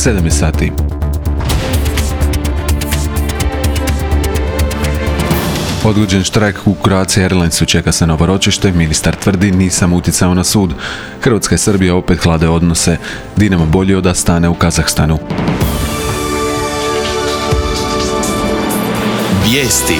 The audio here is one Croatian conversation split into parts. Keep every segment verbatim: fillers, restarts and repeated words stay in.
sedam je sati. Odgođen štrajk u Croatia Airlinesu, čeka se novo ročište, ministar tvrdi nisam utjecao na sud. Hrvatska i Srbija opet hlade odnose. Dinamo bolji od Astane u Kazahstanu. Vijesti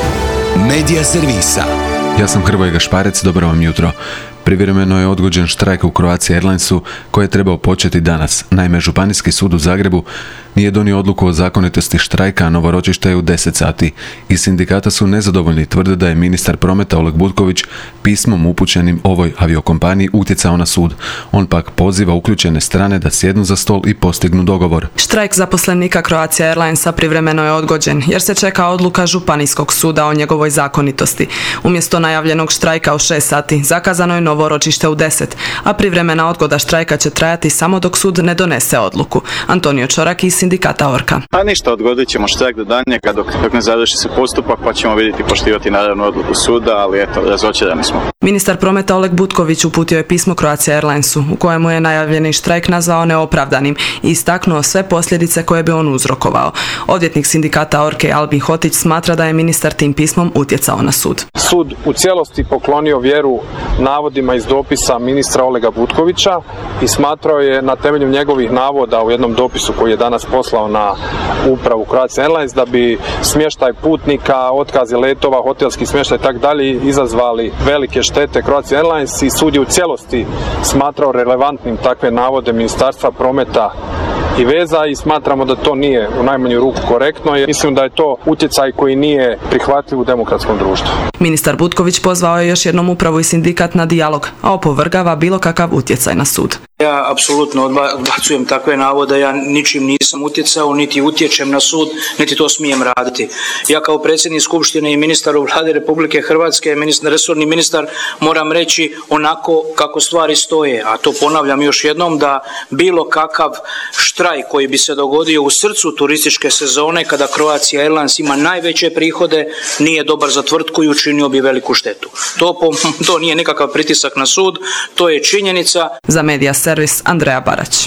Medija servisa. Ja sam Hrvoje Gašparec, dobro vam jutro. Privremeno je odgođen štrajk u Croatia Airlinesu koji je trebao početi danas. Naime, Županijski sud u Zagrebu nije donio odluku o zakonitosti štrajka, a novo ročište je u deset sati. Iz sindikata su nezadovoljni, tvrde da je ministar prometa Oleg Butković pismom upućenim ovoj aviokompaniji utjecao na sud. On pak poziva uključene strane da sjednu za stol i postignu dogovor. Štrajk zaposlenika Croatia Airlinesa privremeno je odgođen jer se čeka odluka Županijskog suda o njegovoj zakonitosti. Umjesto najavljenog štrajka u šest sati zakazano je novo ročište u deset, a privremena odgoda štrajka će trajati samo dok sud ne donese odluku. Antonio Čorak iz sindikata Orka. A ništa, odgodit ćemo štrajk do daljnjega dok, dok ne završi se postupak, pa ćemo vidjeti poštivati naravno odluku suda, ali eto, razočarani smo. Ministar prometa Oleg Butković uputio je pismo Croatia Airlinesu u kojemu je najavljeni štrajk nazvao neopravdanim i istaknuo sve posljedice koje bi on uzrokovao. Odvjetnik sindikata Orke Albin Hotić smatra da je ministar tim pismom utjecao na sud. Sud u cijelosti poklonio vjeru navodima iz dopisa ministra Olega Butkovića i smatrao je na temelju njegovih navoda u jednom dopisu koji je danas poslao na upravu Croatia Airlines da bi smještaj putnika, otkazi letova, hotelski smještaj i tako dalje izazvali velike štete Croatia Airlines i sud je u cijelosti smatrao relevantnim takve navode Ministarstva prometa i veza i smatramo da to nije u najmanju ruku korektno jer mislim da je to utjecaj koji nije prihvatljiv u demokratskom društvu. Ministar Butković pozvao je još jednom upravu i sindikat na dijalog, a opovrgava bilo kakav utjecaj na sud. Ja apsolutno odbacujem takve navode, ja ničim nisam utjecao, niti utječem na sud, niti to smijem raditi. Ja kao predsjednik Skupštine i ministar u Vladi Republike Hrvatske, ministar, resorni ministar, moram reći onako kako stvari stoje, a to ponavljam još jednom da bilo kakav štrajk koji bi se dogodio u srcu turističke sezone kada Croatia Airlines ima najveće prihode nije dobar za tvrtku i učinio bi veliku štetu. To, to nije nikakav pritisak na sud, to je činjenica. Za Medija servis Andreja Barać.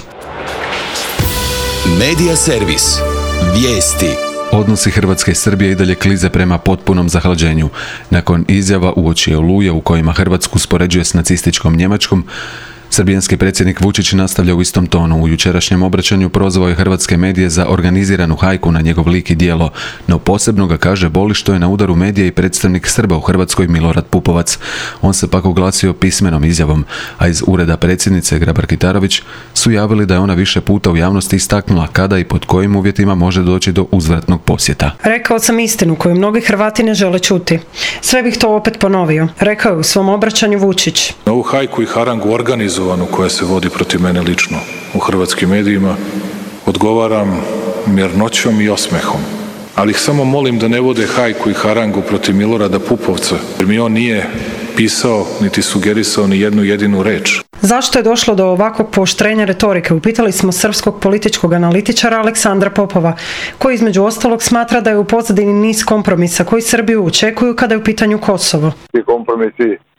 Medija servis. Vijesti. Odnosi Hrvatske i Srbije i dalje klize prema potpunom zahlađenju. Nakon izjava uoči Oluje u kojima Hrvatsku uspoređuje s nacističkom Njemačkom, srbijanski predsjednik Vučić nastavlja u istom tonu. U jučerašnjem obraćanju prozvao je hrvatske medije za organiziranu hajku na njegov lik i djelo, no posebno ga, kaže, boli što je na udaru medija i predstavnik Srba u Hrvatskoj Milorad Pupovac. On se pak oglasio pismenom izjavom, a iz ureda predsjednice Grabar-Kitarović su javili da je ona više puta u javnosti istaknula kada i pod kojim uvjetima može doći do uzvratnog posjeta. Rekao sam istinu koju mnogi Hrvati ne žele čuti. Sve bih to opet ponovio, rekao je u svom obraćanju Vučić. Ovu hajku i harangu organizovanu koja se vodi protiv mene lično u hrvatskim medijima odgovaram mirnoćom i osmehom. Ali ih samo molim da ne vode hajku i harangu protiv Milorada Pupovca, jer mi on nije pisao niti sugerisao ni jednu jedinu reč. Zašto je došlo do ovakvog pooštrenja retorike? Upitali smo srpskog političkog analitičara Aleksandra Popova, koji između ostalog smatra da je u pozadini niz kompromisa koji Srbiju očekuju kada je u pitanju Kosovo. Ti kompromisi e,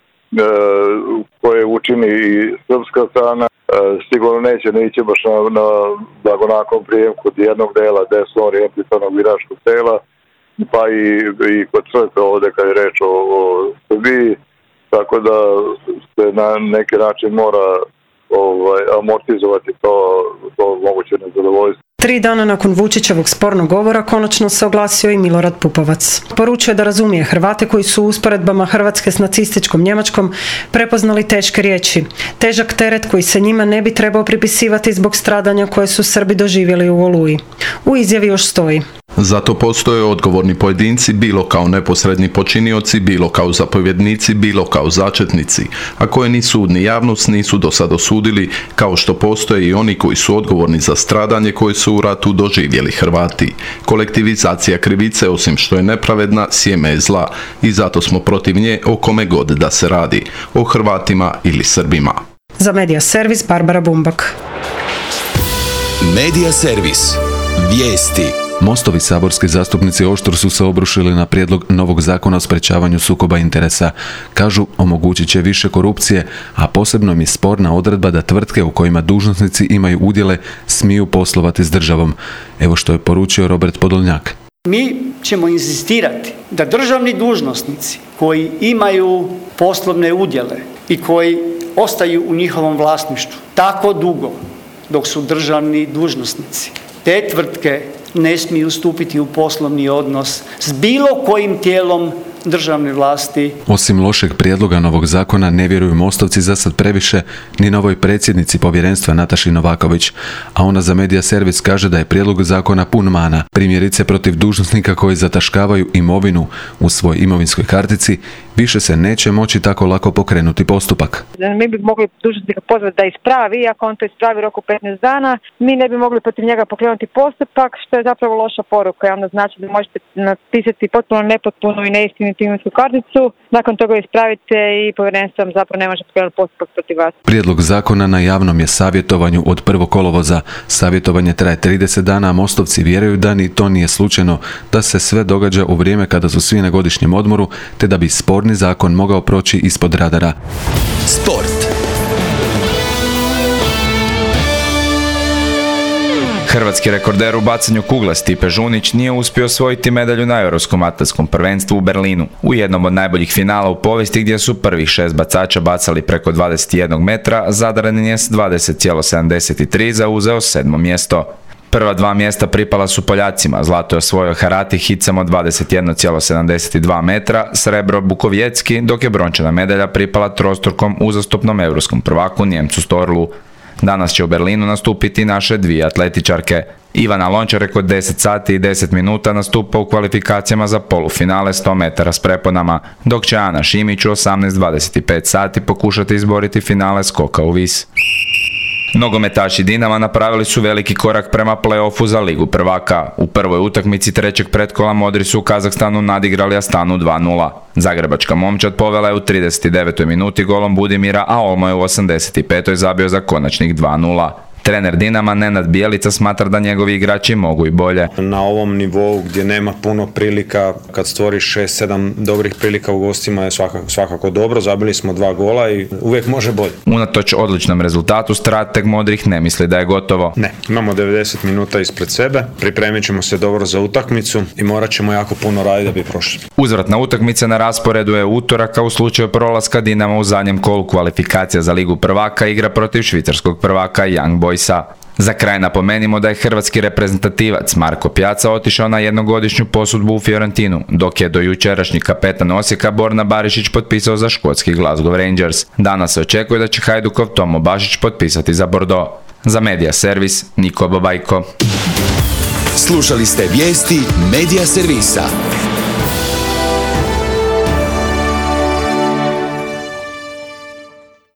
koje učini i srpska strana e, sigurno neće, neće baš na, na blagonaklon prijem kod jednog dela desno orijentisanog biračkog tela, pa i, i kod crkve ovdje kad je reč o, o Srbiji, tako da se na neki način mora ovaj, amortizovati to, to moguće nezadovoljstvo. Tri dana nakon Vučićevog spornog govora konačno se oglasio i Milorad Pupovac. Poručuje da razumije Hrvate koji su u usporedbama Hrvatske s nacističkom Njemačkom prepoznali teške riječi. Težak teret koji se njima ne bi trebao pripisivati zbog stradanja koje su Srbi doživjeli u Oluji. U izjavi još stoji: zato postoje odgovorni pojedinci, bilo kao neposredni počinioci, bilo kao zapovjednici, bilo kao začetnici, a koje ni sud ni javnost nisu do sad osudili, kao što postoje i oni koji su odgovorni za stradanje koje su u ratu doživjeli Hrvati. Kolektivizacija krivice, osim što je nepravedna, sjeme je zla i zato smo protiv nje o kome god da se radi, o Hrvatima ili Srbima. Za Medija servis Barbara Bumbak. Medija servis. Vijesti. Mostovi saborski zastupnici oštro su se obrušili na prijedlog novog zakona o sprečavanju sukoba interesa. Kažu, omogućit će više korupcije, a posebno im je sporna odredba da tvrtke u kojima dužnosnici imaju udjele smiju poslovati s državom. Evo što je poručio Robert Podolnjak. Mi ćemo inzistirati da državni dužnosnici koji imaju poslovne udjele i koji ostaju u njihovom vlasništvu tako dugo dok su državni dužnosnici, te tvrtke ne smiju stupiti u poslovni odnos s bilo kojim tijelom državne vlasti. Osim lošeg prijedloga novog zakona, ne vjeruju Mostovci za sad previše ni novoj predsjednici povjerenstva Nataši Novaković, a ona za Medija Servis kaže da je prijedlog zakona pun mana. Primjerice protiv dužnosnika koji zataškavaju imovinu u svoj imovinskoj kartici, više se neće moći tako lako pokrenuti postupak. Mi bi mogli dužnosnika pozvati da ispravi, ako on to ispravi u roku petnaest dana, mi ne bi mogli protiv njega pokrenuti postupak, što je zapravo loša poruka. I onda znači da možete napisati potpuno nepotpuno i neistinitu imovinsku karticu, nakon toga ispravite i povjerenstvo vam zapravo ne može pokrenuti postupak protiv vas. Prijedlog zakona na javnom je savjetovanju od prvog kolovoza. Savjetovanje traje trideset dana, a Mostovci vjeruju da ni to nije slučajno, da se sve događa u vrijeme kada su svi na godišnjem odmoru, te da bi sporni zakon mogao proći ispod radara. Sport. Hrvatski rekorder u bacanju kugle Stipe Žunić nije uspio osvojiti medalju na Europskom atletskom prvenstvu u Berlinu. U jednom od najboljih finala u povijesti gdje su prvih šest bacača bacali preko dvadeset jedan metra, Zadarin je s dvadeset zarez sedamdeset tri zauzeo sedmo mjesto. Prva dva mjesta pripala su Poljacima, zlato je osvojio Harati Hicam od dvadeset jedan zarez sedamdeset dva metra, srebro Bukovjecki, dok je brončana medalja pripala trostrukom uzastopnom europskom prvaku Njemcu Storlu. Danas će u Berlinu nastupiti naše dvije atletičarke. Ivana Lončarek od deset sati i deset minuta nastupa u kvalifikacijama za polufinale sto metara s preponama, dok će Ana Šimić u osamnaest dvadeset pet sati pokušati izboriti finale skoka u vis. Nogometaši Dinama napravili su veliki korak prema play-offu za Ligu prvaka. U prvoj utakmici trećeg pretkola modri su u Kazahstanu nadigrali Astanu dva nula. Zagrebačka momčad povela je u trideset devetoj minuti golom Budimira, a Olmo je u osamdeset petoj zabio za konačnih dva nula. Trener Dinama Nenad Bijelica smatra da njegovi igrači mogu i bolje. Na ovom nivou gdje nema puno prilika, kad stvoriš šest sedam dobrih prilika u gostima je svakako, svakako dobro. Zabili smo dva gola i uvijek može bolje. Unatoč odličnom rezultatu, strateg modrih ne misli da je gotovo. Ne, imamo devedeset minuta ispred sebe, pripremit ćemo se dobro za utakmicu i morat ćemo jako puno raditi da bi prošli. Uzvratna utakmica na rasporedu je utorak, a u slučaju prolaska Dinama u zadnjem kolu kvalifikacija za Ligu prvaka igra protiv švicarskog prvaka Young Boysa. Za kraj napomenimo da je hrvatski reprezentativac Marko Pjaca otišao na jednogodišnju posudbu u Fiorentinu, dok je do jučerašnji kapetan Osijeka Borna Barišić potpisao za škotski Glasgow Rangers. Danas se očekuje da će Hajdukov Tomo Bašić potpisati za Bordeaux. Za Medija Servis, Niko Babajko. Slušali ste vijesti Medija Servisa.